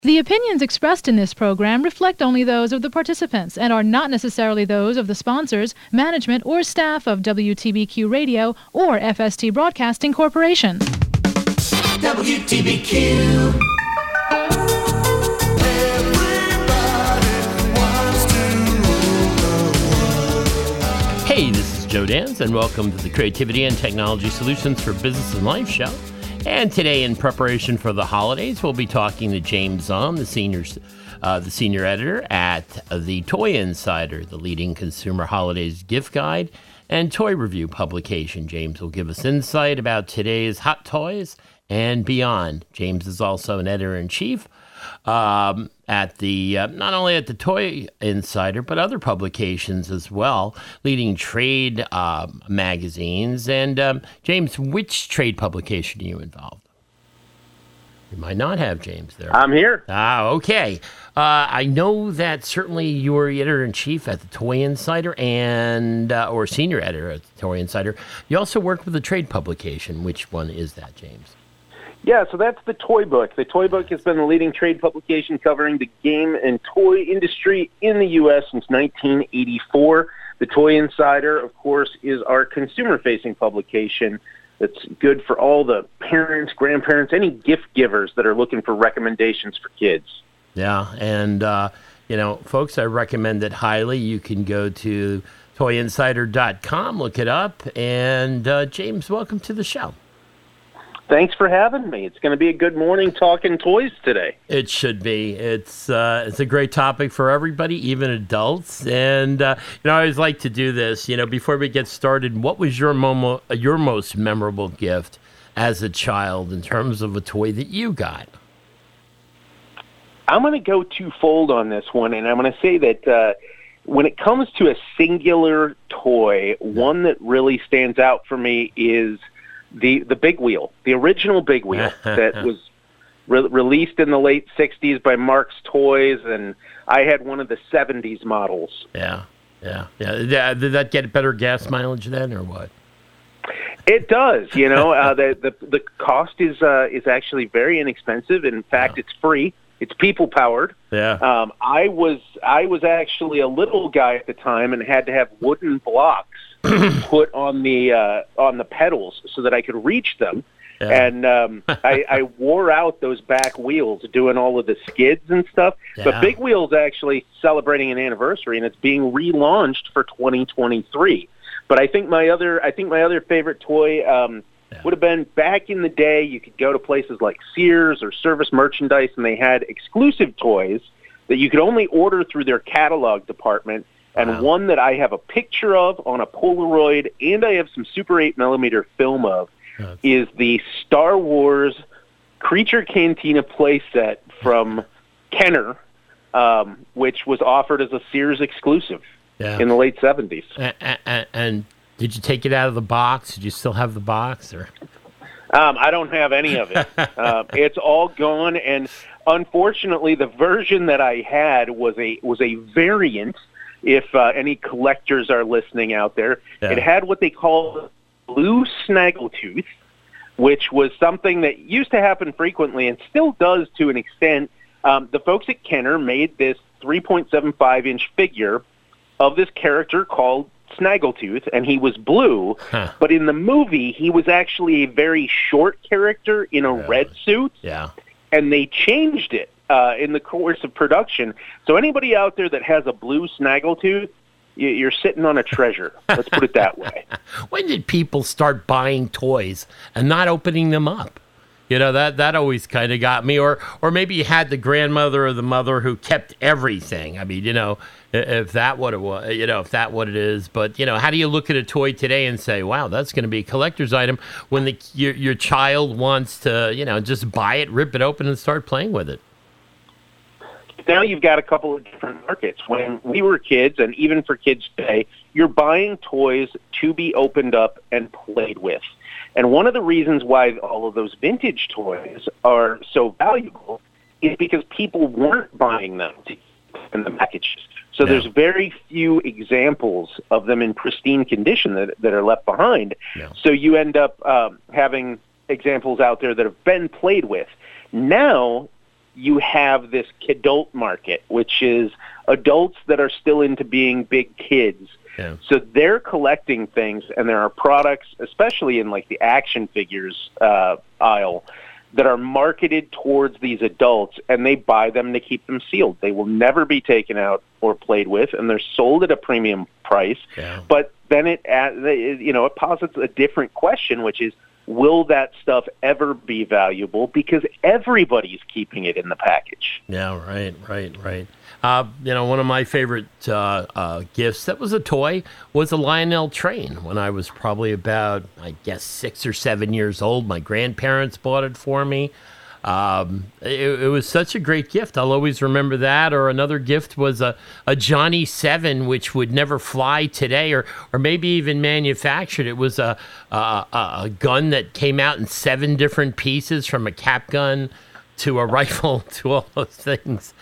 The opinions expressed in this program reflect only those of the participants and are not necessarily those of the sponsors, management, or staff of WTBQ Radio or FST Broadcasting Corporation. WTBQ. Hey, this is Joe Danz, and welcome to the Creativity and Technology Solutions for Business and Life show. And today, in preparation for the holidays, we'll be talking to James Zahm, the senior editor at the Toy Insider, the leading consumer holidays gift guide and toy review publication. James will give us insight about today's hot toys and beyond. James is also an editor-in-chief at the not only at the Toy Insider, but other publications as well, leading trade magazines. And James, which trade publication are you involved? You might not have James there. I'm here. Okay. I know that certainly you're editor-in-chief at the Toy Insider and or senior editor at the Toy Insider. You also work with a trade publication. Which one is that, James? Yeah, so that's the Toy Book. The Toy Book has been the leading trade publication covering the game and toy industry in the U.S. since 1984. The Toy Insider, of course, is our consumer-facing publication that's good for all the parents, grandparents, any gift givers that are looking for recommendations for kids. Yeah, and, folks, I recommend it highly. You can go to toyinsider.com, look it up, and James, welcome to the show. Thanks for having me. It's going to be a good morning talking toys today. It should be. It's a great topic for everybody, even adults. And I always like to do this. Before we get started, what was your most memorable gift as a child in terms of a toy that you got? I'm going to go twofold on this one, and I'm going to say that when it comes to a singular toy, one that really stands out for me is the Big Wheel, the original Big Wheel that was released in the late 60s by Mark's Toys, and I had one of the 70s models. Yeah. Did that get better gas mileage then, or what? It does. The cost is actually very inexpensive. In fact, It's free. It's people powered. Yeah. I was actually a little guy at the time and had to have wooden blocks put on the pedals so that I could reach them. Yeah. And I wore out those back wheels doing all of the skids and stuff. Yeah. But Big Wheel's actually celebrating an anniversary, and it's being relaunched for 2023. But I think my other favorite toy would have been back in the day. You could go to places like Sears or Service Merchandise, and they had exclusive toys that you could only order through their catalog department. And one that I have a picture of on a Polaroid, and I have some Super 8mm film of, is the Star Wars Creature Cantina playset from Kenner, which was offered as a Sears exclusive in the late 70s. And did you take it out of the box? Did you still have the box? Or I don't have any of it. It's all gone, and unfortunately, the version that I had was a variant. If any collectors are listening out there, It had what they call blue snaggletooth, which was something that used to happen frequently and still does to an extent. The folks at Kenner made this 3.75-inch figure of this character called Snaggletooth, and he was blue, but in the movie, he was actually a very short character in a red suit, and they changed it in the course of production. So anybody out there that has a blue Snaggletooth, you're sitting on a treasure. Let's put it that way. When did people start buying toys and not opening them up? That always kind of got me. Or maybe you had the grandmother or the mother who kept everything. I mean, if that what it was, if that what it is. But, how do you look at a toy today and say, wow, that's going to be a collector's item when your child wants to, just buy it, rip it open, and start playing with it? Now you've got a couple of different markets. When we were kids, and even for kids today, you're buying toys to be opened up and played with. And one of the reasons why all of those vintage toys are so valuable is because people weren't buying them in the packages. So there's very few examples of them in pristine condition that are left behind. So you end up having examples out there that have been played with. Now you have this kidult market, which is adults that are still into being big kids. Yeah. So they're collecting things, and there are products, especially in like the action figures aisle, that are marketed towards these adults, and they buy them to keep them sealed. They will never be taken out or played with, and they're sold at a premium price. Yeah. But then it posits a different question, which is, will that stuff ever be valuable? Because everybody's keeping it in the package. Yeah, right. One of my favorite gifts that was a toy was a Lionel train. When I was probably about, 6 or 7 years old, my grandparents bought it for me. It was such a great gift. I'll always remember that. Or another gift was a Johnny 7, which would never fly today, or maybe even manufactured. It was a gun that came out in 7 different pieces, from a cap gun to a rifle to all those things.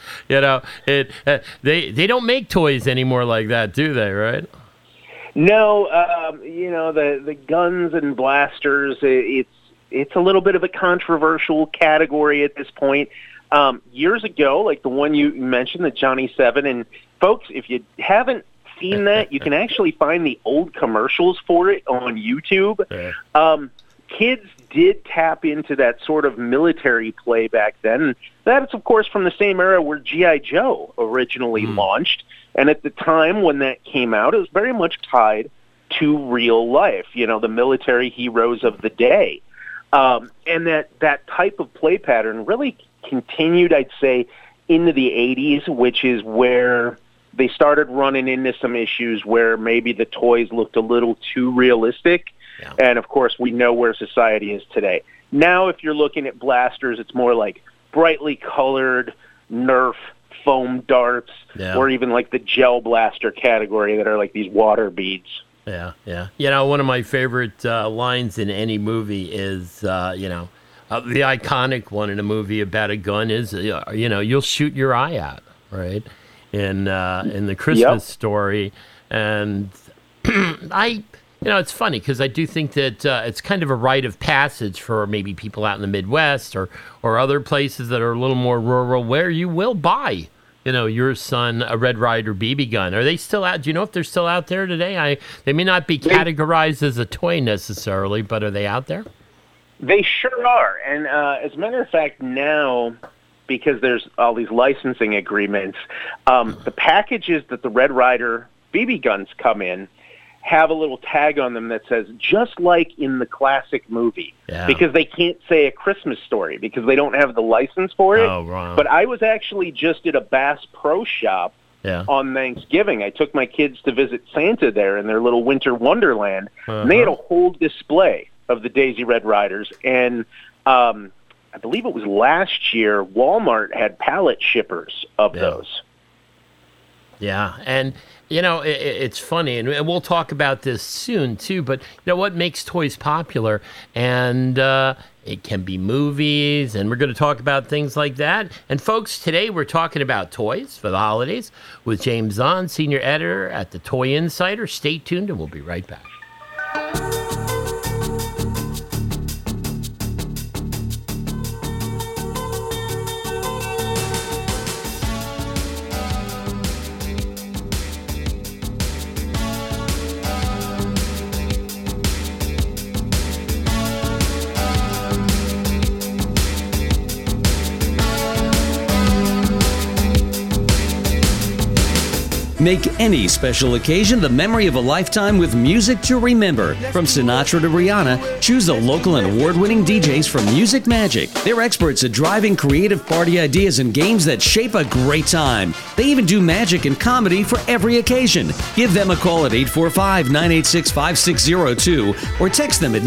They don't make toys anymore like that, do they? Right? No. The guns and blasters. It's a little bit of a controversial category at this point. Years ago, like the one you mentioned, the Johnny 7, and folks, if you haven't seen that, you can actually find the old commercials for it on YouTube. Yeah. Kids did tap into that sort of military play back then. That's, of course, from the same era where G.I. Joe originally launched. And at the time when that came out, it was very much tied to real life, the military heroes of the day. And that type of play pattern really continued, I'd say, into the 80s, which is where they started running into some issues where maybe the toys looked a little too realistic. Yeah. And, of course, we know where society is today. Now, if you're looking at blasters, it's more like brightly colored Nerf foam darts, or even like the gel blaster category that are like these water beads. Yeah. One of my favorite lines in any movie is, the iconic one in a movie about a gun is, you'll shoot your eye out, right? In the Christmas Story. And it's funny because I do think that it's kind of a rite of passage for maybe people out in the Midwest or other places that are a little more rural, where you will buy your son a Red Ryder BB gun. Are they still out? Do you know if they're still out there today? They may not be categorized as a toy necessarily, but are they out there? They sure are. And as a matter of fact, now, because there's all these licensing agreements, the packages that the Red Ryder BB guns come in have a little tag on them that says, just like in the classic movie, because they can't say A Christmas Story because they don't have the license for it. Oh, wow. But I was actually just at a Bass Pro Shop on Thanksgiving. I took my kids to visit Santa there in their little winter wonderland, and they had a whole display of the Daisy Red Riders. And I believe it was last year, Walmart had pallet shippers of those. Yeah, and it's funny, and we'll talk about this soon too, but what makes toys popular? And it can be movies, and we're going to talk about things like that. And folks, today we're talking about toys for the holidays with James Zahn, senior editor at the Toy Insider. Stay tuned, and we'll be right back. Make any special occasion the memory of a lifetime with music to remember. From Sinatra to Rihanna, choose the local and award-winning DJs from Music Magic. They're experts at driving creative party ideas and games that shape a great time. They even do magic and comedy for every occasion. Give them a call at 845-986-5602 or text them at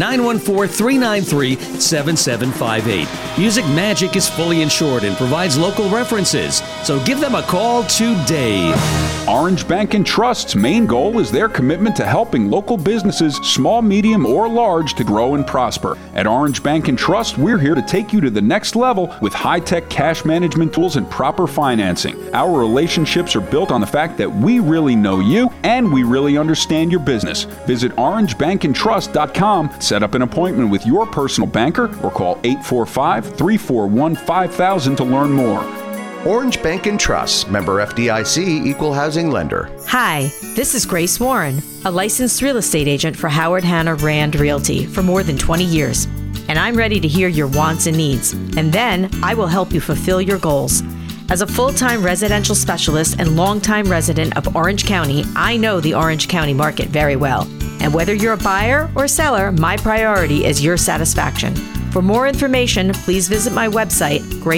914-393-7758. Music Magic is fully insured and provides local references, so give them a call today. Orange Bank and Trust's main goal is their commitment to helping local businesses, small, medium, or large, to grow grow and prosper. At Orange Bank and Trust, we're here to take you to the next level with high-tech cash management tools and proper financing. Our relationships are built on the fact that we really know you and we really understand your business. Visit orangebankandtrust.com, set up an appointment with your personal banker, or call 845-341-5000 to learn more. Orange Bank and Trust, member FDIC, equal housing lender. Hi, this is Grace Warren, a licensed real estate agent for Howard Hanna Rand Realty for more than 20 years. And I'm ready to hear your wants and needs, and then I will help you fulfill your goals. As a full-time residential specialist and longtime resident of Orange County, I know the Orange County market very well. And whether you're a buyer or seller, my priority is your satisfaction. For more information, please visit my website,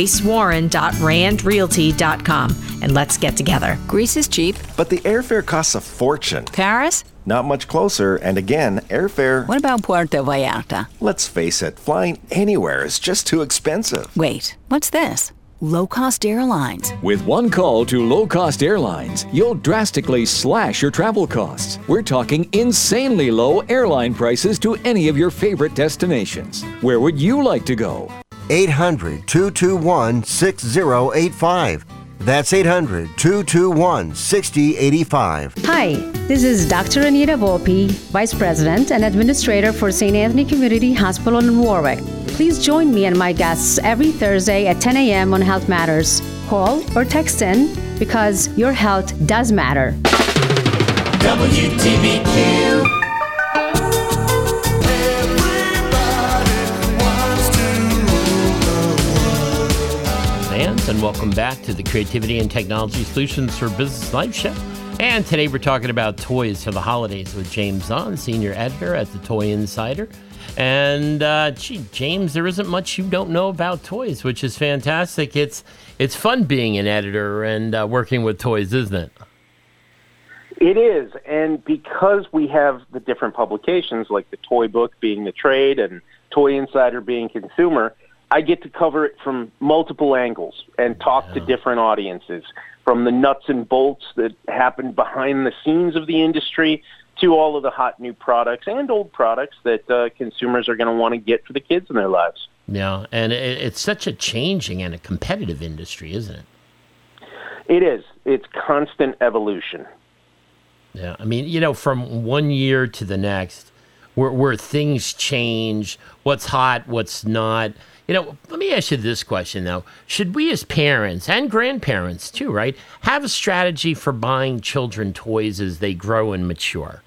gracewarren.randrealty.com, and let's get together. Greece is cheap. But the airfare costs a fortune. Paris? Not much closer, and again, airfare... What about Puerto Vallarta? Let's face it, flying anywhere is just too expensive. Wait, what's this? Low-cost airlines. With one call to low-cost airlines, you'll drastically slash your travel costs. We're talking insanely low airline prices to any of your favorite destinations. Where would you like to go? 800-221-6085. That's 800-221-6085. Hi, this is Dr. Anita Volpe, Vice President and Administrator for St. Anthony Community Hospital in Warwick. Please join me and my guests every Thursday at 10 a.m. on Health Matters. Call or text in because your health does matter. WTBQ. And welcome back to the Creativity and Technology Solutions for Business Life show. And today we're talking about toys for the holidays with James Zahn, Senior Editor at the Toy Insider. And James, there isn't much you don't know about toys, which is fantastic. It's fun being an editor and working with toys, isn't it? It is, and because we have the different publications, like the Toy Book being the trade and Toy Insider being consumer, I get to cover it from multiple angles and talk to different audiences, from the nuts and bolts that happen behind the scenes of the industry to all of the hot new products and old products that consumers are going to want to get for the kids in their lives. Yeah, and it's such a changing and a competitive industry, isn't it? It is. It's constant evolution. Yeah, I mean, from one year to the next, where things change, what's hot, what's not. Let me ask you this question, though. Should we as parents and grandparents, too, right, have a strategy for buying children toys as they grow and mature?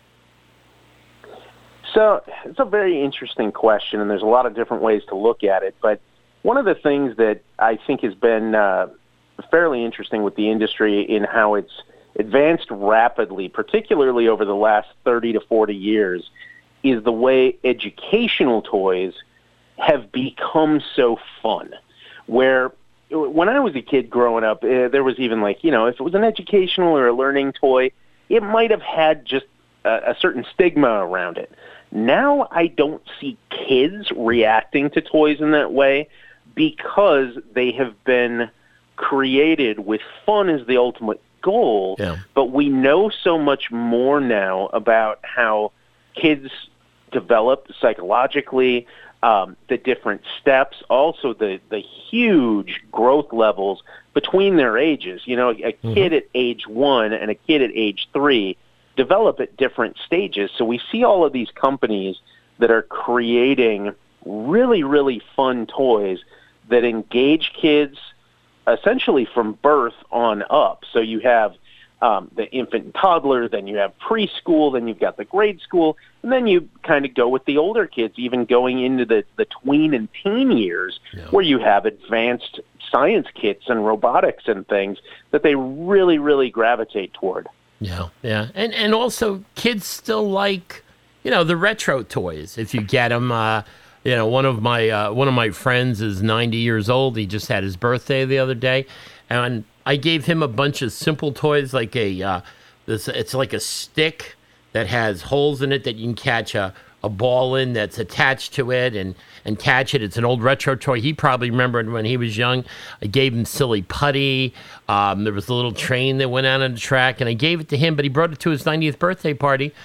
So it's a very interesting question, and there's a lot of different ways to look at it. But one of the things that I think has been fairly interesting with the industry in how it's advanced rapidly, particularly over the last 30 to 40 years, is the way educational toys have become so fun. Where when I was a kid growing up, there was even if it was an educational or a learning toy, it might have had just a certain stigma around it. Now I don't see kids reacting to toys in that way because they have been created with fun as the ultimate goal. Yeah. But we know so much more now about how kids develop psychologically, the different steps, also the huge growth levels between their ages. A kid at age 1 and a kid at age 3 develop at different stages. So we see all of these companies that are creating really, really fun toys that engage kids essentially from birth on up. So you have the infant and toddler, then you have preschool, then you've got the grade school, and then you kind of go with the older kids, even going into the tween and teen years, where you have advanced science kits and robotics and things that they really, really gravitate toward. Yeah. And also kids still like, the retro toys. If you get them, one of my friends is 90 years old. He just had his birthday the other day, and I gave him a bunch of simple toys, like it's like a stick that has holes in it that you can catch a ball in that's attached to it and catch it. It's an old retro toy. He probably remembered when he was young. I gave him silly putty. There was a little train that went out on the track, and I gave it to him, but he brought it to his 90th birthday party.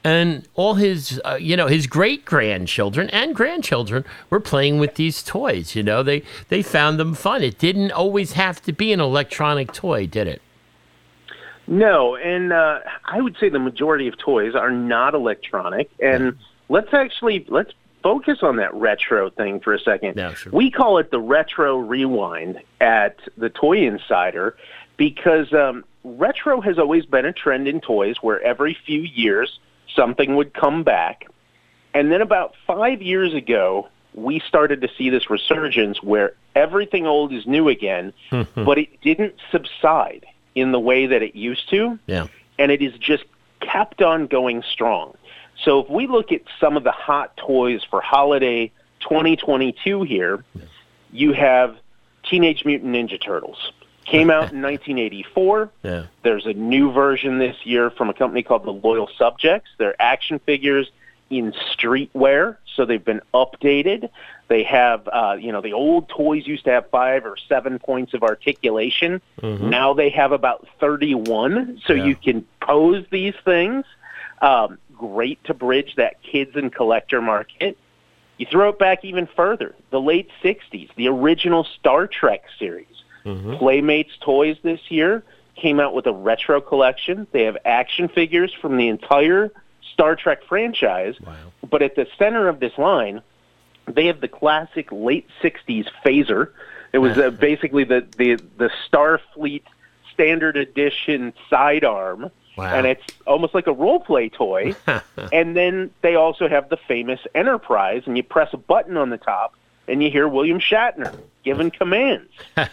And all his, his great-grandchildren and grandchildren were playing with these toys. They found them fun. It didn't always have to be an electronic toy, did it? No, and I would say the majority of toys are not electronic. And let's focus on that retro thing for a second. Yeah, sure. We call it the retro rewind at the Toy Insider because retro has always been a trend in toys where every few years something would come back. And then about 5 years ago, we started to see this resurgence where everything old is new again, but it didn't subside in the way that it used to. Yeah. And it is just kept on going strong. So if we look at some of the hot toys for holiday 2022 here, you have Teenage Mutant Ninja Turtles. Came out in 1984. Yeah. There's a new version this year from a company called the Loyal Subjects. They're action figures in streetwear, so they've been updated. They have, the old toys used to have 5 or 7 points of articulation. Now they have about 31, so you can pose these things. Great to bridge that kids and collector market. You throw it back even further, the late 60s, the original Star Trek series. Playmates Toys this year came out with a retro collection. They have action figures from the entire Star Trek franchise. Wow. But at the center of this line, they have the classic late 60s phaser. It was basically the Starfleet Standard Edition sidearm. Wow. And it's almost like a role-play toy. And then they also have the famous Enterprise, and you press a button on the top, and you hear William Shatner giving commands.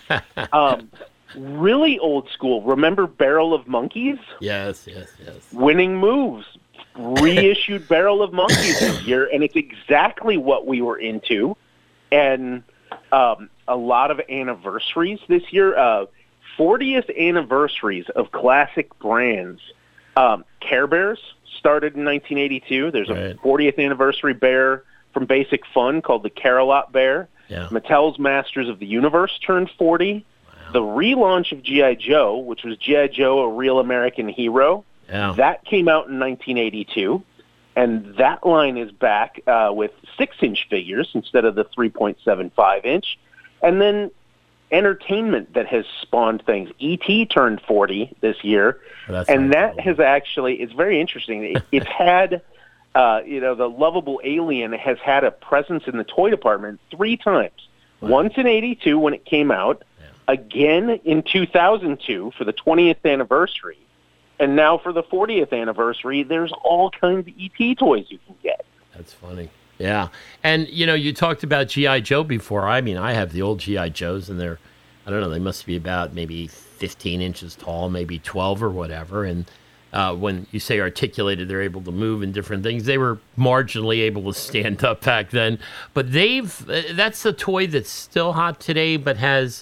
Really old school. Remember Barrel of Monkeys? Yes. Winning Moves. Reissued Barrel of Monkeys this year, and it's exactly what we were into. And a lot of anniversaries this year. 40th anniversaries of classic brands. Care Bears started in 1982. There's a 40th anniversary bear from Basic Fun called the Care-a-Lot Bear. Yeah. Mattel's Masters of the Universe turned 40. Wow. The relaunch of G.I. Joe, which was G.I. Joe, A Real American Hero, that came out in 1982. And that line is back with 6-inch figures instead of the 3.75-inch. And then entertainment that has spawned things. E.T. turned 40 this year. And that has actually, it's very interesting. It's had... the lovable alien has had a presence in the toy department 3 times. Wow. Once in 82 when it came out, again in 2002 for the 20th anniversary, and now for the 40th anniversary, there's all kinds of E.T. toys you can get. That's funny. Yeah. And, you talked about G.I. Joe before. I mean, I have the old G.I. Joes, and they're, I don't know, they must be about maybe 15 inches tall, maybe 12 or whatever, and when you say articulated, they're able to move and different things. They were marginally able to stand up back then. But that's a toy that's still hot today, but has,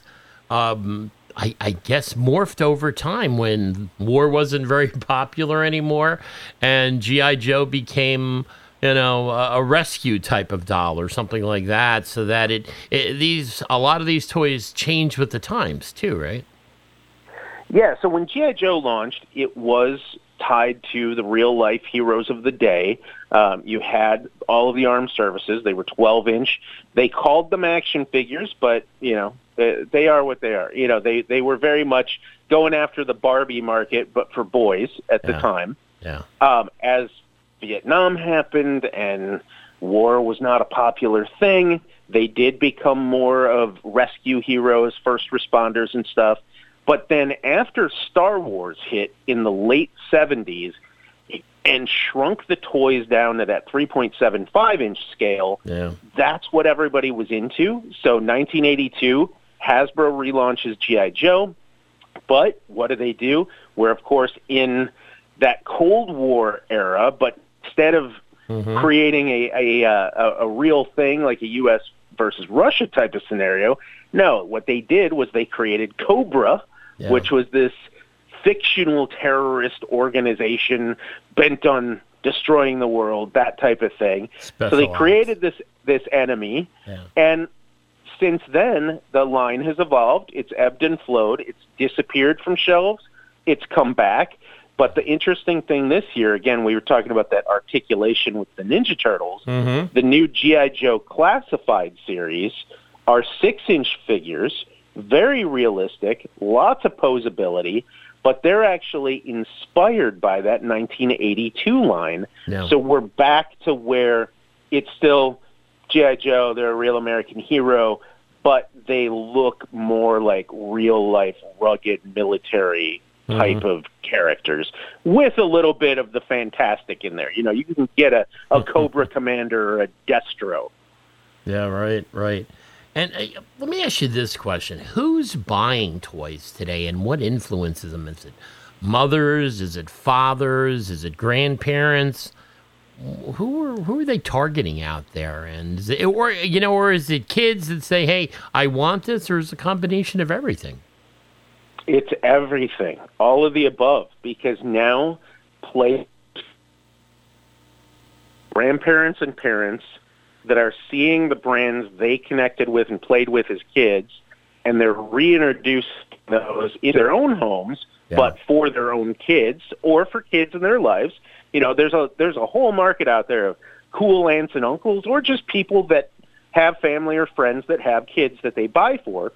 I guess, morphed over time when war wasn't very popular anymore. And G.I. Joe became, a rescue type of doll or something like that. So that a lot of these toys change with the times too, right? Yeah, so when G.I. Joe launched, it was tied to the real-life heroes of the day. You had all of the armed services. They were 12-inch. They called them action figures, but, they are what they are. They were very much going after the Barbie market, but for boys at the time. Yeah. As Vietnam happened and war was not a popular thing, they did become more of rescue heroes, first responders and stuff. But then after Star Wars hit in the late 70s and shrunk the toys down to that 3.75-inch scale, that's what everybody was into. So 1982, Hasbro relaunches G.I. Joe. But what do? We're, of course, in that Cold War era, but instead of creating a real thing like a U.S. versus Russia type of scenario, no, what they did was they created Cobra, which was this fictional terrorist organization bent on destroying the world, that type of thing. So they created this enemy, and since then, the line has evolved. It's ebbed and flowed. It's disappeared from shelves. It's come back. But the interesting thing this year, again, we were talking about that articulation with the Ninja Turtles. Mm-hmm. The new G.I. Joe Classified series are 6-inch figures, very realistic, lots of posability, but they're actually inspired by that 1982 line. Yeah. So we're back to where it's still G.I. Joe, they're a real American hero, but they look more like real-life, rugged military type of characters with a little bit of the fantastic in there. You know, you can get a Cobra Commander or a Destro. Yeah, right. And let me ask you this question. Who's buying toys today, and what influences them? Is it mothers? Is it fathers? Is it grandparents? Who are they targeting out there? And is it, or is it kids that say, hey, I want this, or is it a combination of everything? It's everything, all of the above, because now grandparents and parents that are seeing the brands they connected with and played with as kids, and they're reintroducing those in their own homes, but for their own kids or for kids in their lives. You know, there's a whole market out there of cool aunts and uncles, or just people that have family or friends that have kids that they buy for.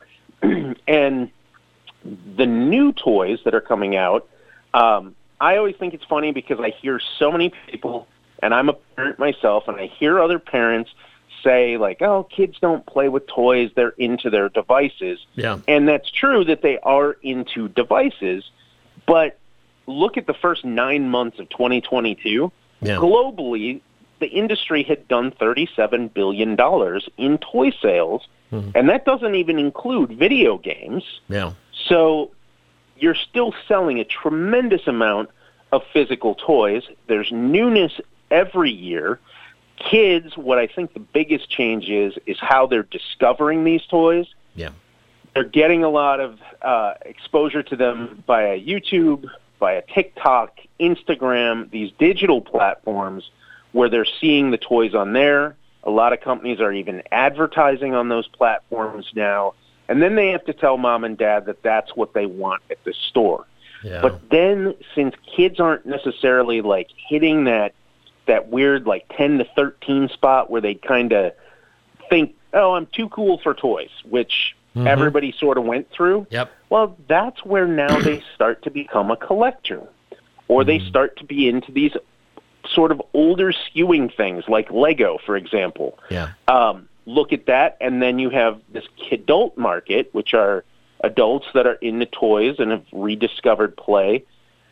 And the new toys that are coming out, I always think it's funny because I hear so many people, and I'm a parent myself, and I hear other parents say, like, oh, kids don't play with toys, they're into their devices. Yeah. And that's true that they are into devices, but look at the first 9 months of 2022. Yeah. Globally, the industry had done $37 billion in toy sales, and that doesn't even include video games. Yeah. So you're still selling a tremendous amount of physical toys. There's newness every year. Kids, what I think the biggest change is how they're discovering these toys. Yeah. They're getting a lot of exposure to them via YouTube, via TikTok, Instagram, these digital platforms where they're seeing the toys on there. A lot of companies are even advertising on those platforms now. And then they have to tell mom and dad that that's what they want at the store. Yeah. But then since kids aren't necessarily like hitting that weird like 10 to 13 spot where they kind of think, oh, I'm too cool for toys, which everybody sort of went through. Yep. Well, that's where now they start to become a collector, or they start to be into these sort of older skewing things like Lego, for example. Yeah. Look at that, and then you have this kidult market, which are adults that are into toys and have rediscovered play,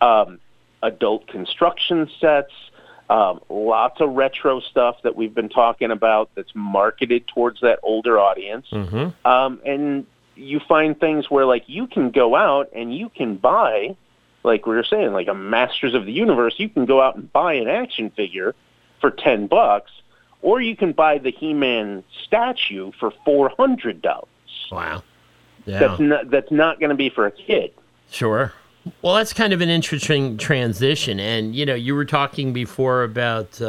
adult construction sets, lots of retro stuff that we've been talking about that's marketed towards that older audience. And you find things where, like, you can go out and you can buy, like we were saying, like a Masters of the Universe, you can go out and buy an action figure for $10, or you can buy the He-Man statue for $400. Wow. Yeah. That's not going to be for a kid. Sure. Well, that's kind of an interesting transition. And, you were talking before about,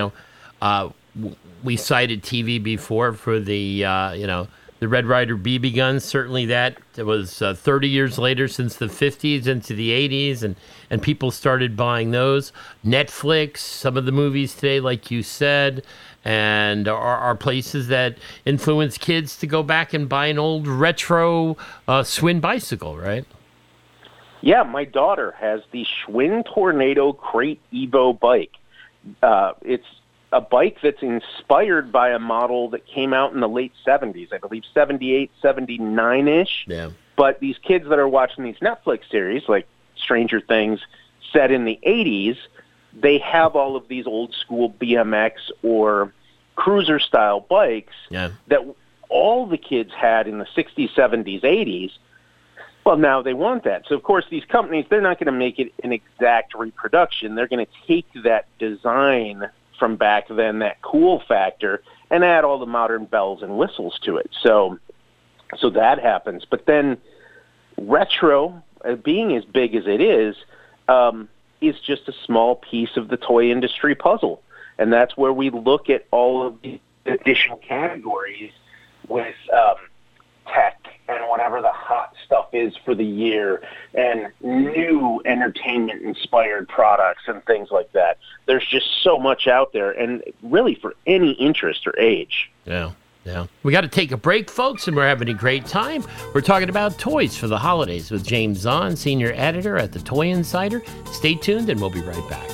we cited TV before for the Red Ryder BB guns. Certainly that was 30 years later since the 50s into the 80s, and people started buying those. Netflix, some of the movies today, like you said, and are places that influence kids to go back and buy an old retro Schwinn bicycle, right? Yeah, my daughter has the Schwinn Tornado Crate Evo bike. It's a bike that's inspired by a model that came out in the late 70s, I believe 78, 79-ish. Yeah. But these kids that are watching these Netflix series, like Stranger Things, set in the 80s, they have all of these old school BMX or cruiser-style bikes that all the kids had in the 60s, 70s, 80s. Well, now they want that. So, of course, these companies, they're not going to make it an exact reproduction. They're going to take that design from back then, that cool factor, and add all the modern bells and whistles to it. So that happens. But then retro, being as big as it is just a small piece of the toy industry puzzle. And that's where we look at all of the additional categories with tech and whatever the hot stuff is for the year and new entertainment-inspired products and things like that. There's just so much out there, and really for any interest or age. Yeah. We got to take a break, folks, and we're having a great time. We're talking about toys for the holidays with James Zahn, Senior Editor at the Toy Insider. Stay tuned, and we'll be right back.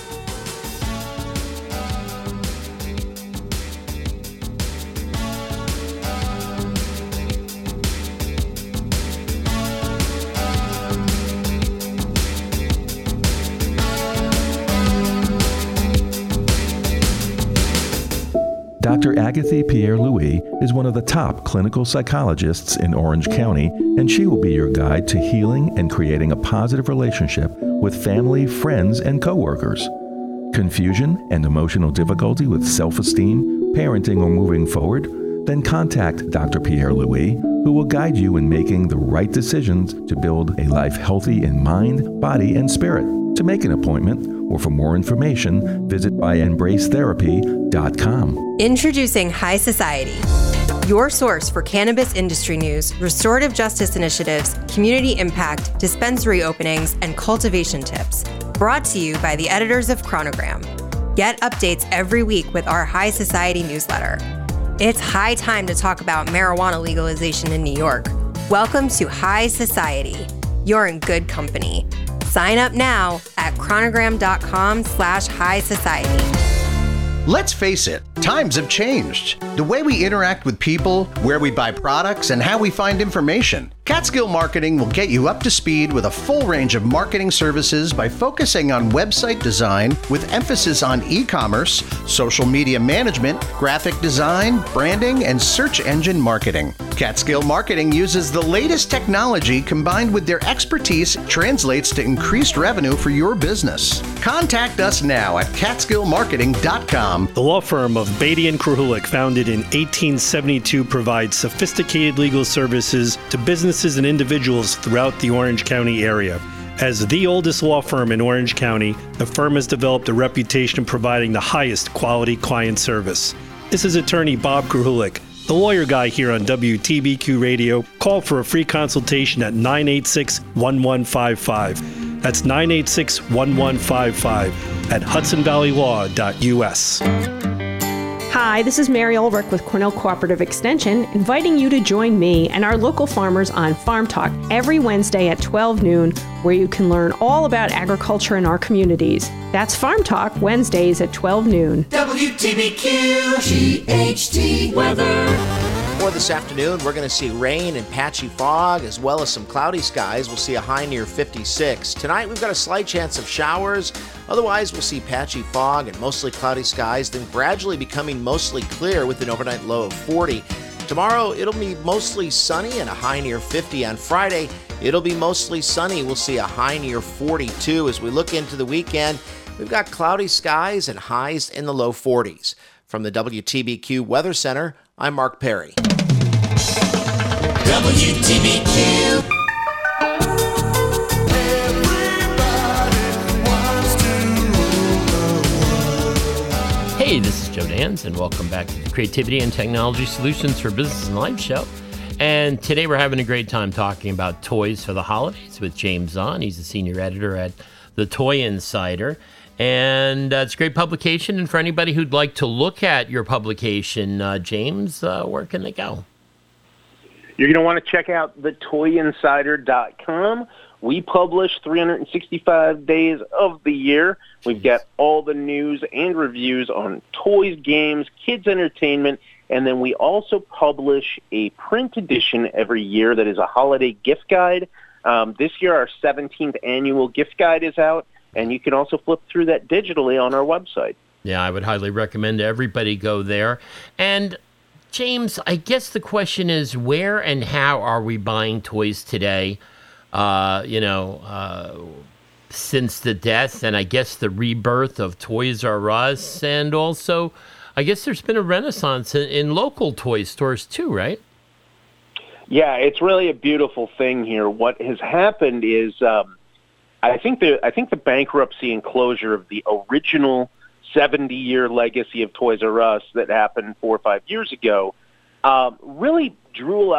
Dr. Agathe Pierre-Louis is one of the top clinical psychologists in Orange County, and she will be your guide to healing and creating a positive relationship with family, friends, and coworkers. Confusion and emotional difficulty with self-esteem, parenting, or moving forward? Then contact Dr. Pierre-Louis, who will guide you in making the right decisions to build a life healthy in mind, body, and spirit. To make an appointment or for more information, visit byembracetherapy.com. Introducing High Society, your source for cannabis industry news, restorative justice initiatives, community impact, dispensary openings, and cultivation tips. Brought to you by the editors of Chronogram. Get updates every week with our High Society newsletter. It's high time to talk about marijuana legalization in New York. Welcome to High Society. You're in good company. Sign up now at chronogram.com/high society. Let's face it, times have changed. The way we interact with people, where we buy products, and how we find information. Catskill Marketing will get you up to speed with a full range of marketing services by focusing on website design with emphasis on e-commerce, social media management, graphic design, branding, and search engine marketing. Catskill Marketing uses the latest technology combined with their expertise translates to increased revenue for your business. Contact us now at catskillmarketing.com. The law firm of Beatty & Krahulik, founded in 1872, provides sophisticated legal services to businesses and individuals throughout the Orange County area. As the oldest law firm in Orange County, the firm has developed a reputation of providing the highest quality client service. This is attorney Bob Krahulik, the lawyer guy here on WTBQ Radio. Call for a free consultation at 986-1155. That's 986-1155 at hudsonvalleylaw.us. Hi, this is Mary Ulrich with Cornell Cooperative Extension, inviting you to join me and our local farmers on Farm Talk every Wednesday at 12 noon, where you can learn all about agriculture in our communities. That's Farm Talk, Wednesdays at 12 noon. WTBQ GHD weather. For this afternoon, we're going to see rain and patchy fog, as well as some cloudy skies. We'll see a high near 56. Tonight, we've got a slight chance of showers. Otherwise, we'll see patchy fog and mostly cloudy skies, then gradually becoming mostly clear with an overnight low of 40. Tomorrow, it'll be mostly sunny and a high near 50. On Friday, it'll be mostly sunny. We'll see a high near 42. As we look into the weekend, we've got cloudy skies and highs in the low 40s. From the WTBQ Weather Center, I'm Mark Perry. WTBQ. Hey, this is Joe Dans, and welcome back to the Creativity and Technology Solutions for Business and Life show. And today we're having a great time talking about toys for the holidays with James Zahn. He's the senior editor at the Toy Insider. And it's a great publication. And for anybody who'd like to look at your publication, James, where can they go? You're going to want to check out thetoyinsider.com. We publish 365 days of the year. We've got all the news and reviews on toys, games, kids' entertainment, and then we also publish a print edition every year that is a holiday gift guide. This year, our 17th annual gift guide is out, and you can also flip through that digitally on our website. Yeah, I would highly recommend everybody go there. And James, I guess the question is, where and how are we buying toys today? Since the death and I guess the rebirth of Toys R Us, and also I guess there's been a renaissance in local toy stores too, right? Yeah, it's really a beautiful thing here. What has happened is I think the bankruptcy and closure of the original 70-year legacy of Toys R Us that happened 4 or 5 years ago really drew a lot of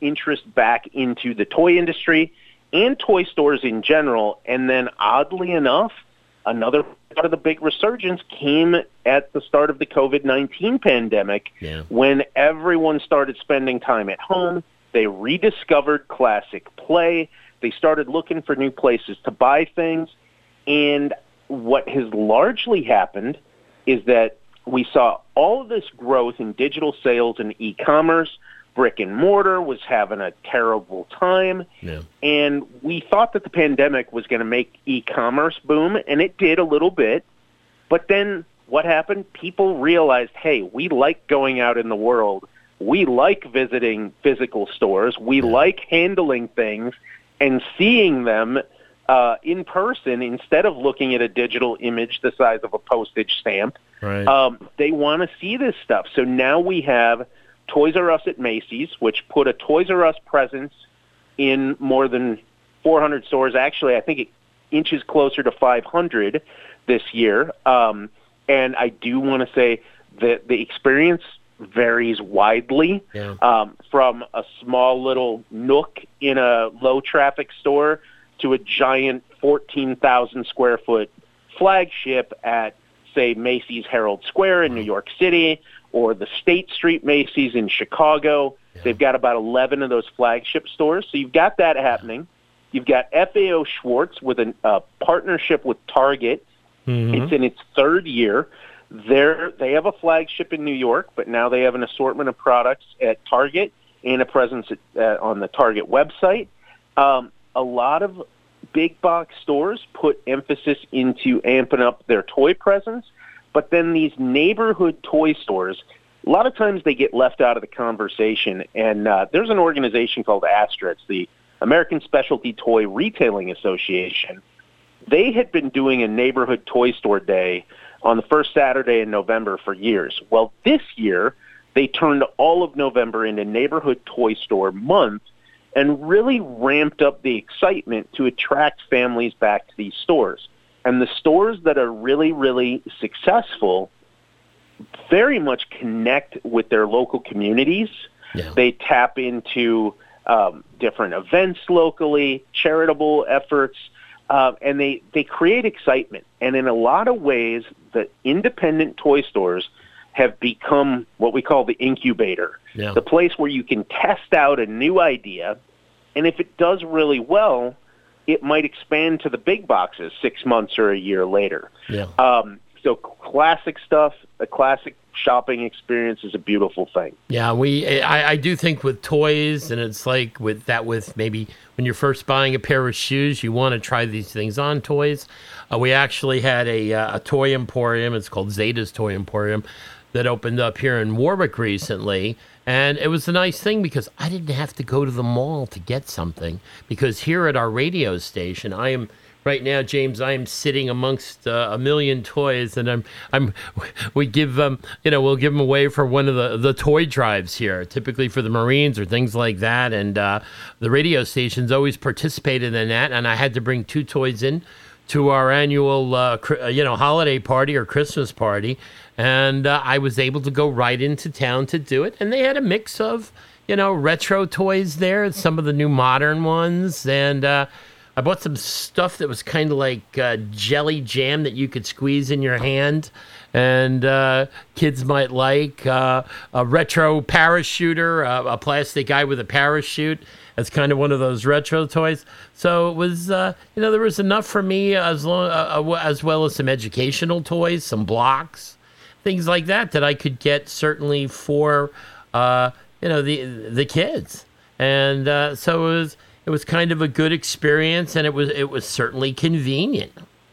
interest back into the toy industry and toy stores in general. And then, oddly enough, another part of the big resurgence came at the start of the COVID-19 pandemic when everyone started spending time at home. They rediscovered classic play. They started looking for new places to buy things. And what has largely happened is that we saw all of this growth in digital sales and e-commerce. Brick and mortar was having a terrible time. And we thought that the pandemic was going to make e-commerce boom, and it did a little bit. But then what happened? People realized, hey, we like going out in the world. We like visiting physical stores. We like handling things and seeing them in person instead of looking at a digital image the size of a postage stamp. They want to see this stuff. So now we have Toys R Us at Macy's, which put a Toys R Us presence in more than 400 stores. Actually, I think it inches closer to 500 this year. And I do want to say that the experience varies widely from a small little nook in a low-traffic store to a giant 14,000 square foot flagship at, say, Macy's Herald Square in New York City, or the State Street Macy's in Chicago. They've got about 11 of those flagship stores. So you've got that happening. You've got FAO Schwarz with a partnership with Target. It's in its third year. They have a flagship in New York, but now they have an assortment of products at Target and a presence on the Target website. A lot of big box stores put emphasis into amping up their toy presence, but then these neighborhood toy stores, a lot of times they get left out of the conversation. And there's an organization called ASTRA, it's the American Specialty Toy Retailing Association. They had been doing a neighborhood toy store day on the first Saturday in November for years. Well, this year, they turned all of November into Neighborhood Toy Store Month and really ramped up the excitement to attract families back to these stores. And the stores that are really, really successful very much connect with their local communities. They tap into different events locally, charitable efforts, and they create excitement. And in a lot of ways, the independent toy stores have become what we call the incubator, the place where you can test out a new idea, and if it does really well, it might expand to the big boxes 6 months or a year later. So classic stuff, a classic shopping experience is a beautiful thing. I do think with toys, and it's like with maybe when you're first buying a pair of shoes, you want to try these things on toys. We actually had a toy emporium. It's called Zeta's Toy Emporium that opened up here in Warwick recently. And it was a nice thing because I didn't have to go to the mall to get something, because here at our radio station, I am right now, James, I am sitting amongst a million toys, and we'll give them away for one of the toy drives here, typically for the Marines or things like that. And the radio station's always participated in that, and I had to bring 2 toys in to our annual holiday party or Christmas party, and I was able to go right into town to do it. And they had a mix of retro toys there, some of the new modern ones, and I bought some stuff that was kind of like jelly jam that you could squeeze in your hand, and kids might like a retro parachuter, a plastic guy with a parachute. That's kind of one of those retro toys. So it was, there was enough for me as well as some educational toys, some blocks, things like that I could get certainly for, the kids. And so it was kind of a good experience, and it was certainly convenient,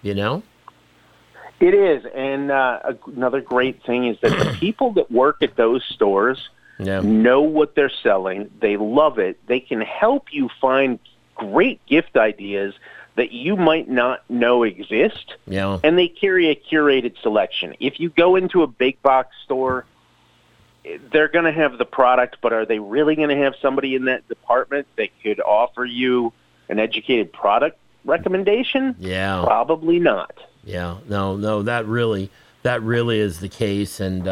It is, and another great thing is that the people that work at those stores know what they're selling. They love it. They can help you find great gift ideas that you might not know exist, and they carry a curated selection. If you go into a big box store, they're going to have the product, but are they really going to have somebody in that department that could offer you an educated product recommendation? Probably not. No, that really is the case. And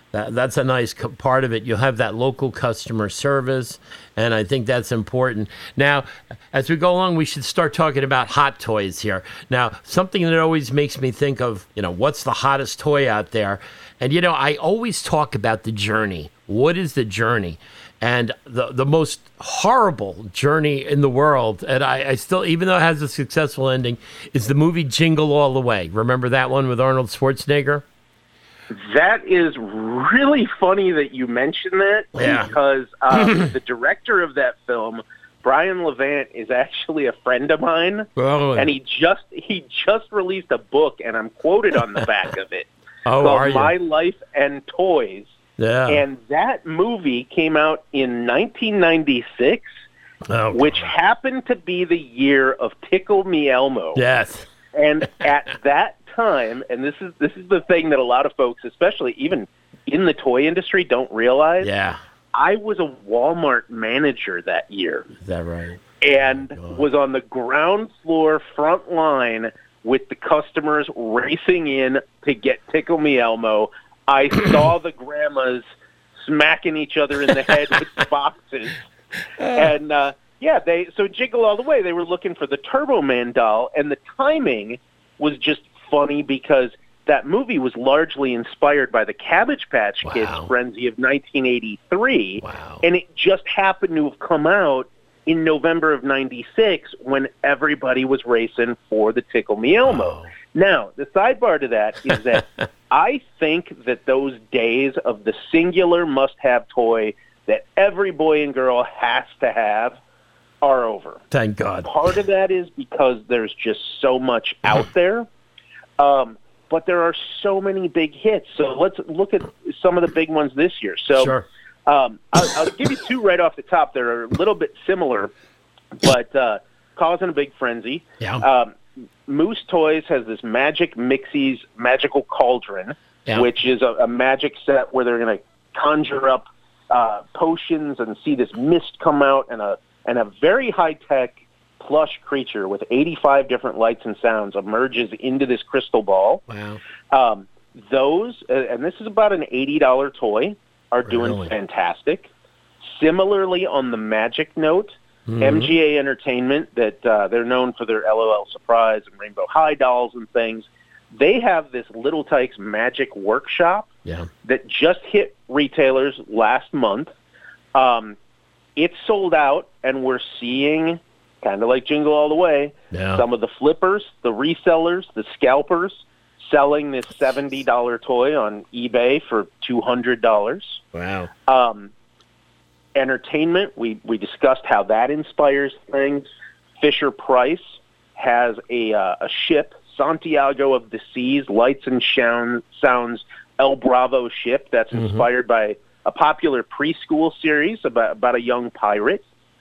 That's a nice part of it. You'll have that local customer service, and I think that's important. Now, as we go along, we should start talking about hot toys here. Now, something that always makes me think of, what's the hottest toy out there? And, I always talk about the journey. What is the journey? And the most horrible journey in the world, and I still, even though it has a successful ending, is the movie Jingle All the Way. Remember that one with Arnold Schwarzenegger? That is really funny that you mentioned that, because the director of that film, Brian Levant, is actually a friend of mine, and he just released a book, and I'm quoted on the back of it, called My Life and Toys. Yeah. And that movie came out in 1996, which happened to be the year of Tickle Me Elmo. Yes. And at that time, and this is the thing that a lot of folks, especially even in the toy industry, don't realize. Yeah. I was a Walmart manager that year. Is that right? And was on the ground floor front line with the customers racing in to get Tickle Me Elmo. I saw the grandmas smacking each other in the head with boxes. And so Jingle All the Way, they were looking for the Turbo Man doll, and the timing was just funny because that movie was largely inspired by the Cabbage Patch Kids frenzy of 1983, and it just happened to have come out in November of 96 when everybody was racing for the Tickle Me Elmo. Now, the sidebar to that is that I think that those days of the singular must-have toy that every boy and girl has to have are over. Thank God. Part of that is because there's just so much out there. But there are so many big hits. So let's look at some of the big ones this year. So sure. I'll give you two right off the top. They're a little bit similar, but causing a big frenzy. Yeah. Moose Toys has this Magic Mixies Magical Cauldron, which is a magic set where they're going to conjure up potions and see this mist come out, and a very high-tech plush creature with 85 different lights and sounds emerges into this crystal ball. Wow. Those, and this is about an $80 toy, are doing fantastic. Similarly, on the Magic note, MGA Entertainment, that they're known for their LOL Surprise and Rainbow High dolls and things, they have this Little Tikes Magic Workshop that just hit retailers last month. It's sold out, and we're seeing, kind of like Jingle All the Way, some of the flippers, the resellers, the scalpers, selling this $70 toy on eBay for $200. Wow. Entertainment, we discussed how that inspires things. Fisher Price has a ship, Santiago of the Seas, Lights and Sounds El Bravo ship that's inspired by a popular preschool series about a young pirate.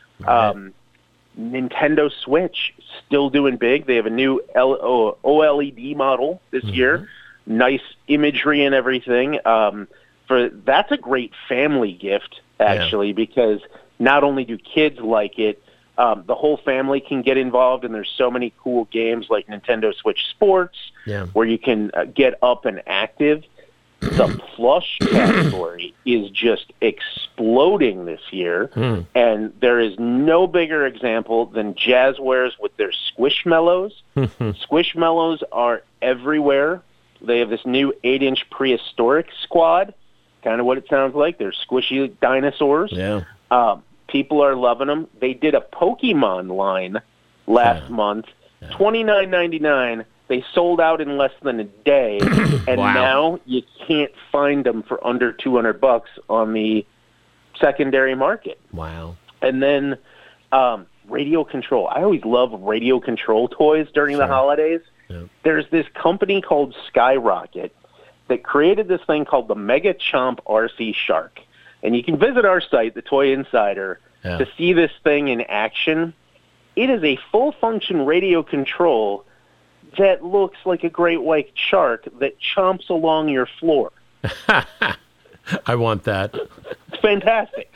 Nintendo Switch, still doing big. They have a new OLED model this year. Nice imagery and everything. That's a great family gift, actually, because not only do kids like it, the whole family can get involved, and there's so many cool games like Nintendo Switch Sports where you can get up and active. The plush category is just exploding this year, and there is no bigger example than Jazzwares with their Squishmallows. Squishmallows are everywhere. They have this new 8-inch prehistoric squad, kind of what it sounds like. They're squishy dinosaurs. People are loving them. They did a Pokemon line last month, $29.99. They sold out in less than a day, and now you can't find them for under $200 on the secondary market. Wow. And then radio control. I always love radio control toys during the holidays. There's this company called Skyrocket that created this thing called the Mega Chomp RC Shark. And you can visit our site, the Toy Insider, to see this thing in action. It is a full-function radio control that looks like a great white shark that chomps along your floor. I want that. It's fantastic.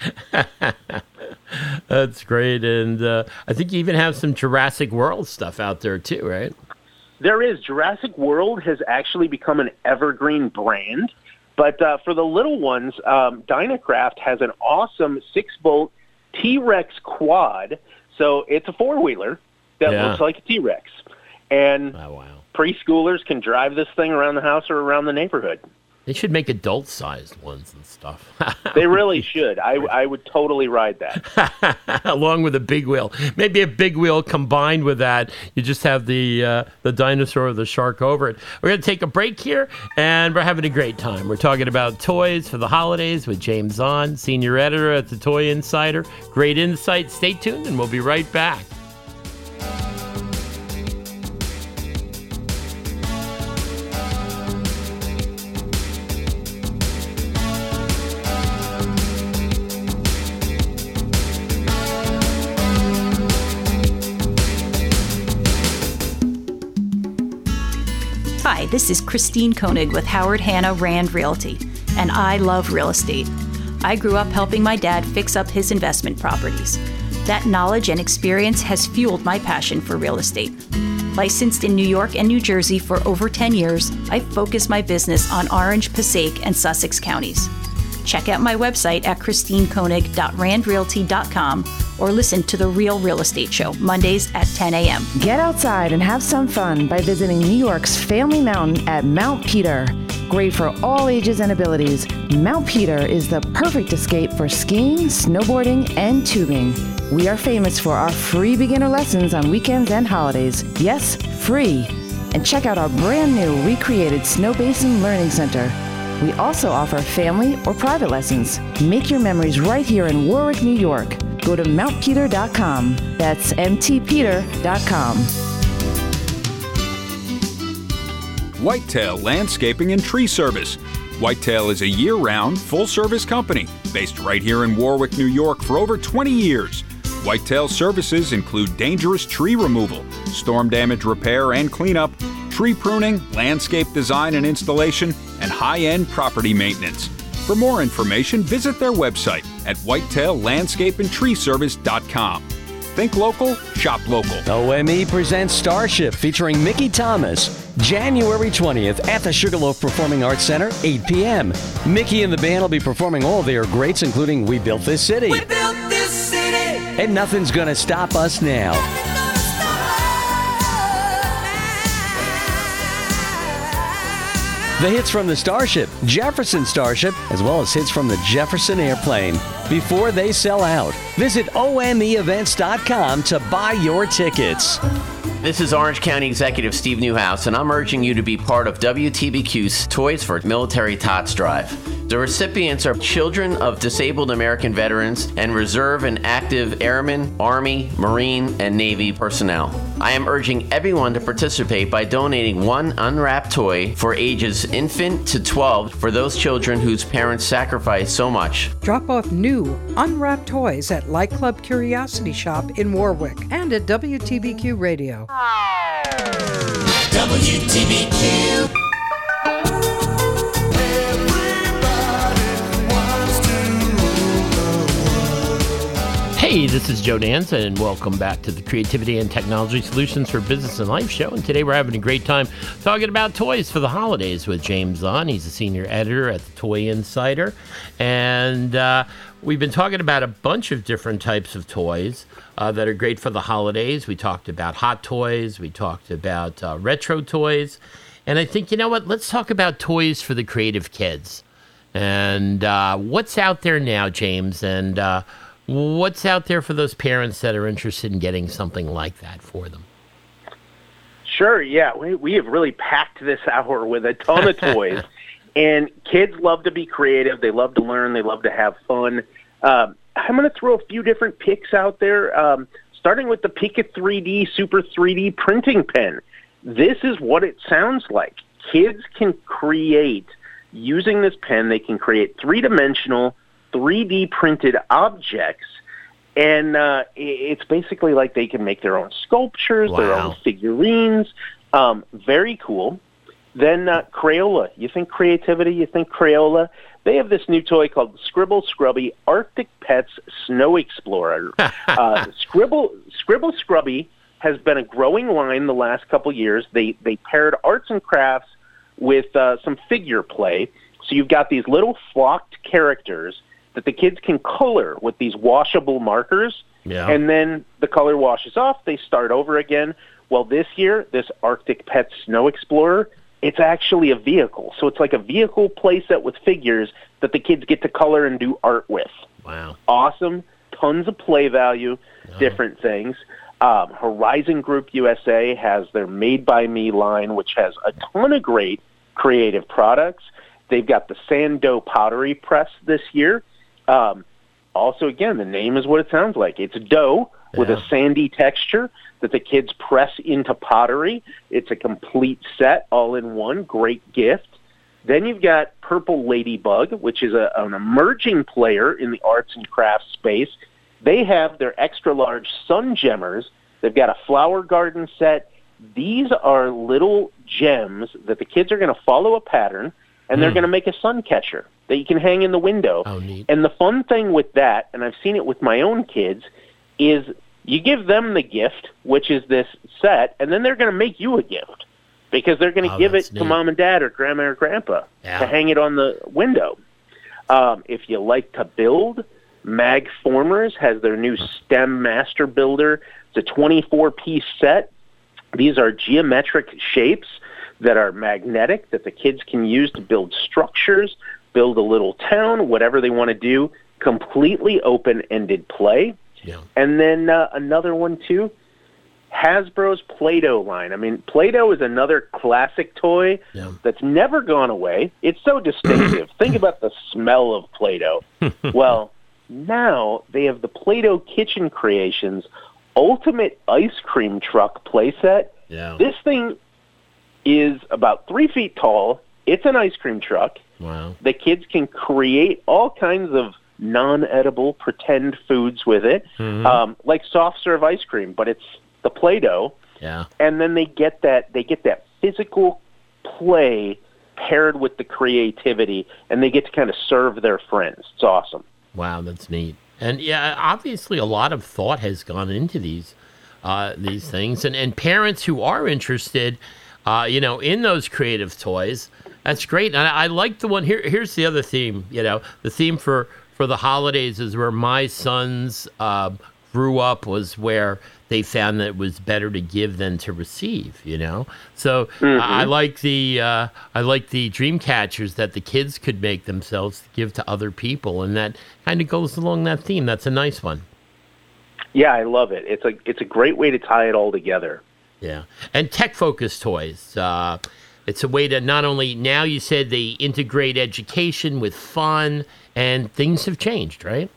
That's great. And I think you even have some Jurassic World stuff out there too, right? There is. Jurassic World has actually become an evergreen brand, But for the little ones, Dynacraft has an awesome 6-volt T-Rex quad. So it's a four-wheeler that looks like a T-Rex. And preschoolers can drive this thing around the house or around the neighborhood. They should make adult-sized ones and stuff. They really should. I would totally ride that. Along with a big wheel. Maybe a big wheel combined with that. You just have the dinosaur or the shark over it. We're going to take a break here, and we're having a great time. We're talking about toys for the holidays with James Zahn, senior editor at the Toy Insider. Great insight. Stay tuned, and we'll be right back. Hi, this is Christine Koenig with Howard Hanna Rand Realty, and I love real estate. I grew up helping my dad fix up his investment properties. That knowledge and experience has fueled my passion for real estate. Licensed in New York and New Jersey for over 10 years, I focus my business on Orange, Passaic, and Sussex counties. Check out my website at christinekoenig.randrealty.com or listen to The Real Real Estate Show, Mondays at 10 a.m. Get outside and have some fun by visiting New York's Family Mountain at Mount Peter. Great for all ages and abilities, Mount Peter is the perfect escape for skiing, snowboarding, and tubing. We are famous for our free beginner lessons on weekends and holidays. Yes, free. And check out our brand new recreated Snow Basin Learning Center. We also offer family or private lessons. Make your memories right here in Warwick, New York. Go to mountpeter.com. That's mtpeter.com. Whitetail Landscaping and Tree Service. Whitetail is a year-round, full-service company based right here in Warwick, New York for over 20 years. Whitetail services include dangerous tree removal, storm damage repair and cleanup, tree pruning, landscape design and installation, and high-end property maintenance. For more information, visit their website at whitetaillandscapeandtreeservice.com. Think local, shop local. OME presents Starship featuring Mickey Thomas. January 20th at the Sugarloaf Performing Arts Center, 8 p.m. Mickey and the band will be performing all their greats, including We Built This City. We built this city. And Nothing's Gonna Stop Us Now. The hits from the Starship, Jefferson Starship, as well as hits from the Jefferson Airplane. Before they sell out, visit OMEevents.com to buy your tickets. This is Orange County Executive Steve Newhouse, and I'm urging you to be part of WTBQ's Toys for Military Tots Drive. The recipients are children of disabled American veterans and reserve and active airmen, Army, Marine, and Navy personnel. I am urging everyone to participate by donating one unwrapped toy for ages infant to 12 for those children whose parents sacrificed so much. Drop off new, unwrapped toys at Light Club Curiosity Shop in Warwick and at WTBQ Radio. WTBQ. Hey, this is Joe Danza, and welcome back to the Creativity and Technology Solutions for Business and Life show. And today we're having a great time talking about toys for the holidays with James Zahn. He's a senior editor at the Toy Insider. And we've been talking about a bunch of different types of toys that are great for the holidays. We talked about hot toys. We talked about retro toys. And I think, you know what? Let's talk about toys for the creative kids. And what's out there now, James? And what's out there for those parents that are interested in getting something like that for them? Sure, yeah. We have really packed this hour with a ton of toys. And kids love to be creative. They love to learn. They love to have fun. I'm going to throw a few different picks out there, starting with the Pika 3D Super 3D printing pen. This is what it sounds like. Kids can create, using this pen, they can create three-dimensional 3D printed objects, and it's basically like they can make their own sculptures, their own figurines. Very cool. Then Crayola. You think creativity, you think Crayola. They have this new toy called Scribble Scrubby Arctic Pets Snow Explorer. Scribble Scrubby has been a growing line the last couple years. They paired arts and crafts with some figure play. So you've got these little flocked characters that the kids can color with these washable markers, and then the color washes off. They start over again. Well, this year, this Arctic Pet Snow Explorer, it's actually a vehicle. So it's like a vehicle playset with figures that the kids get to color and do art with. Wow. Awesome. Tons of play value, different things. Horizon Group USA has their Made by Me line, which has a ton of great creative products. They've got the Sando pottery press this year. Also, again, the name is what it sounds like. It's dough with a sandy texture that the kids press into pottery. It's a complete set, all in one. Great gift. Then you've got Purple Ladybug, which is an emerging player in the arts and crafts space. They have their extra-large sun gemmers. They've got a flower garden set. These are little gems that the kids are going to follow a pattern, and they're going to make a sun catcher that you can hang in the window. Oh, neat. And the fun thing with that, and I've seen it with my own kids, is you give them the gift, which is this set, and then they're going to make you a gift because they're going to give it to mom and dad or grandma or grandpa to hang it on the window. If you like to build, Mag Formers has their new STEM Master Builder. It's a 24-piece set. These are geometric shapes that are magnetic that the kids can use to build structures, build a little town, whatever they want to do, completely open-ended play. Yeah. And then another one, too, Hasbro's Play-Doh line. I mean, Play-Doh is another classic toy that's never gone away. It's so distinctive. Think about the smell of Play-Doh. Well, now they have the Play-Doh Kitchen Creations Ultimate Ice Cream Truck playset. Yeah. This thing is about 3 feet tall. It's an ice cream truck. Wow. The kids can create all kinds of non-edible pretend foods with it, like soft serve ice cream, but it's the Play-Doh. Yeah. And then they get that physical play paired with the creativity, and they get to kind of serve their friends. It's awesome. Wow, that's neat. And yeah, obviously a lot of thought has gone into these things, and parents who are interested, in those creative toys, that's great. And I like the one here. Here's the other theme. The theme for the holidays is where my sons grew up, was where they found that it was better to give than to receive. So I like the dream catchers that the kids could make themselves to give to other people, and that kind of goes along that theme. That's a nice one. Yeah, I love it. It's a great way to tie it all together. Yeah, and tech-focused toys. It's a way to not only, now you said they integrate education with fun, and things have changed, right?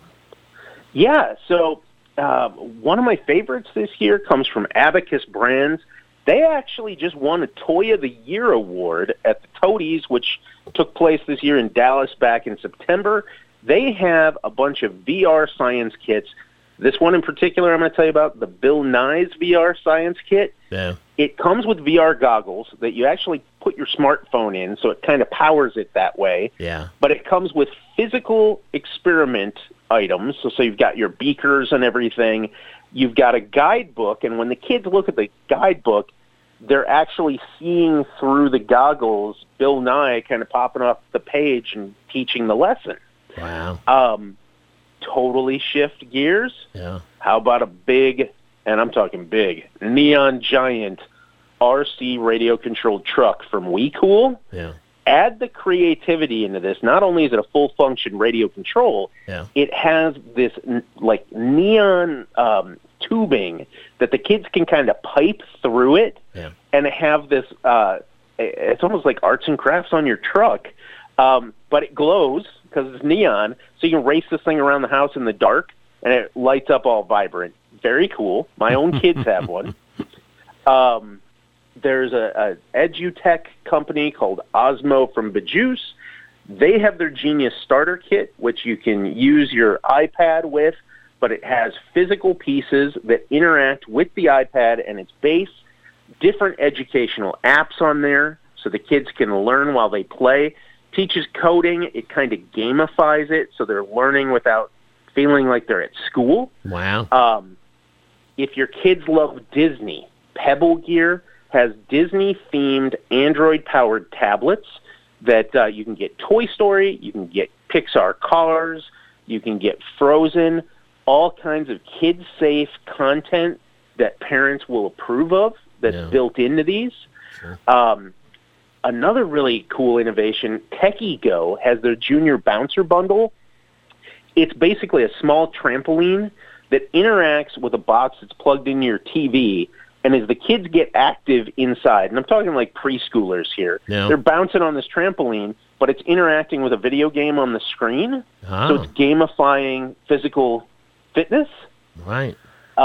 Yeah, so one of my favorites this year comes from Abacus Brands. They actually just won a Toy of the Year award at the Toadies, which took place this year in Dallas back in September. They have a bunch of VR science kits. This one in particular I'm going to tell you about, the Bill Nye's VR science kit. Yeah. It comes with VR goggles that you actually put your smartphone in, so it kind of powers it that way. Yeah. But it comes with physical experiment items. So you've got your beakers and everything. You've got a guidebook, and when the kids look at the guidebook, they're actually seeing through the goggles Bill Nye kind of popping off the page and teaching the lesson. Wow. Totally shift gears. Yeah. How about a big, and I'm talking big, neon giant RC radio-controlled truck from WeCool? Yeah. Add the creativity into this. Not only is it a full-function radio control, it has this like neon tubing that the kids can kind of pipe through it and have this, it's almost like arts and crafts on your truck, but it glows because it's neon, so you can race this thing around the house in the dark, and it lights up all vibrant. Very cool. My own kids have one. There's a edutech company called Osmo from Bejuice. They have their Genius Starter Kit, which you can use your iPad with, but it has physical pieces that interact with the iPad and its base, different educational apps on there so the kids can learn while they play. Teaches coding. It kind of gamifies it so they're learning without feeling like they're at school. Wow. If your kids love Disney, Pebble Gear has Disney-themed Android-powered tablets. that you can get Toy Story, you can get Pixar Cars, you can get Frozen, all kinds of kid-safe content that parents will approve of that's built into these. Sure. Another really cool innovation, Techie Go has their Junior Bouncer Bundle. It's basically a small trampoline that interacts with a box that's plugged into your TV, and as the kids get active inside, and I'm talking like preschoolers here, they're bouncing on this trampoline, but it's interacting with a video game on the screen, so it's gamifying physical fitness. Right.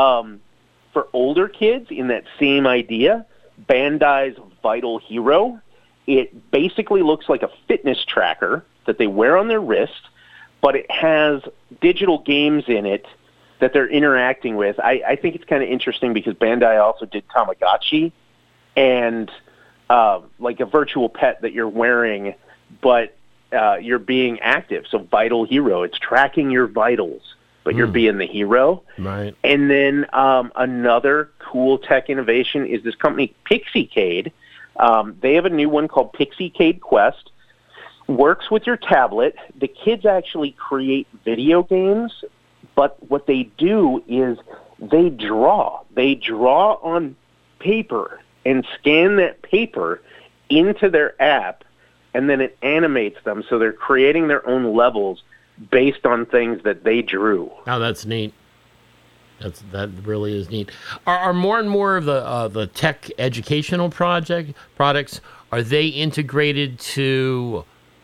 For older kids, in that same idea, Bandai's Vital Hero, it basically looks like a fitness tracker that they wear on their wrist, but it has digital games in it that they're interacting with. I think it's kind of interesting because Bandai also did Tamagotchi and like a virtual pet that you're wearing, but you're being active. So Vital Hero, it's tracking your vitals, but you're being the hero. Right. And then another cool tech innovation is this company Pixiecade. They have a new one called Pixiecade Quest. Works with your tablet. The kids actually create video games, but what they do is they draw. They draw on paper and scan that paper into their app, and then it animates them, so they're creating their own levels based on things that they drew. Oh, that's neat. That really is neat. Are more and more of the tech educational products, are they integrated to,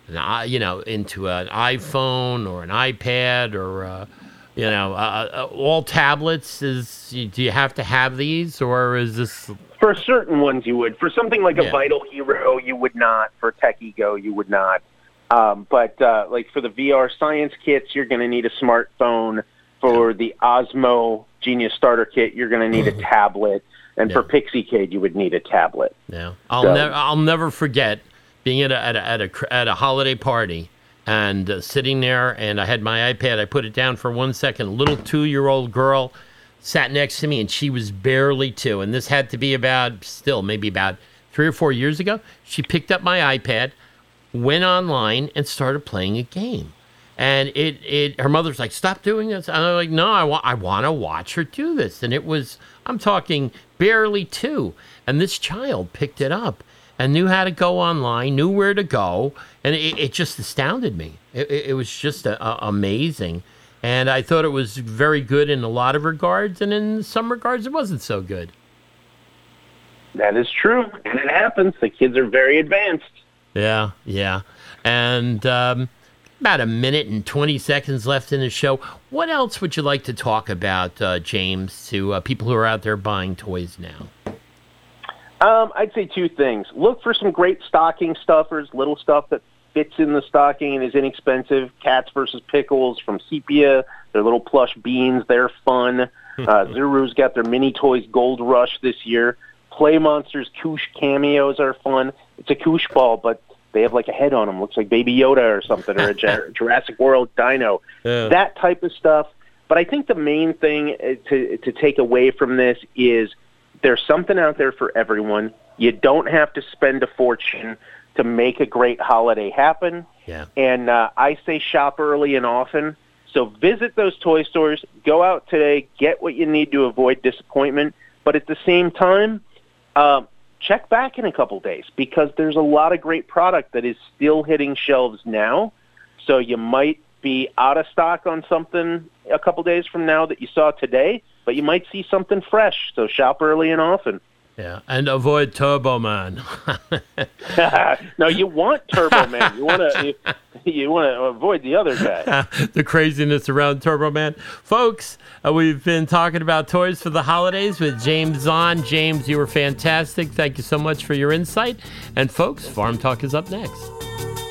into an iPhone or an iPad or all tablets? Do you have to have these, or is this? For certain ones, you would. For something like a Vital Hero, you would not. For Techie Go, you would not. But like for the VR science kits, you're going to need a smartphone. For the Osmo Genius Starter Kit, you're going to need a tablet, and for Pixiecade, you would need a tablet. Yeah, I'll never forget being at a holiday party and sitting there, and I had my iPad. I put it down for 1 second. A little 2-year-old girl sat next to me, and she was barely 2, and this had to be maybe about 3 or 4 years ago. She picked up my iPad, went online, and started playing a game. And her mother's like, stop doing this. And I'm like, no, I want to watch her do this. And it was, I'm talking barely 2. And this child picked it up and knew how to go online, knew where to go. And it just astounded me. It was just amazing. And I thought it was very good in a lot of regards. And in some regards, it wasn't so good. That is true. And it happens. The kids are very advanced. Yeah. And about a minute and 20 seconds left in the show. What else would you like to talk about, James, to people who are out there buying toys now? I'd say 2 things. Look for some great stocking stuffers, little stuff that fits in the stocking and is inexpensive. Cats versus Pickles from Sepia. Their little plush beans, they're fun. Zuru's got their mini toys Gold Rush this year. Play Monsters Koosh cameos are fun. It's a Koosh ball, but they have like a head on them. Looks like Baby Yoda or something, or a Jurassic World dino. Yeah. That type of stuff. But I think the main thing to take away from this is there's something out there for everyone. You don't have to spend a fortune to make a great holiday happen. Yeah. And I say shop early and often. So visit those toy stores. Go out today. Get what you need to avoid disappointment. But at the same time, check back in a couple days because there's a lot of great product that is still hitting shelves now. So you might be out of stock on something a couple days from now that you saw today, but you might see something fresh. So shop early and often. Yeah, and avoid Turbo Man. No, you want Turbo Man. You want to avoid the other guy. The craziness around Turbo Man. Folks, we've been talking about toys for the holidays with James Zahn. James, you were fantastic. Thank you so much for your insight. And folks, Farm Talk is up next.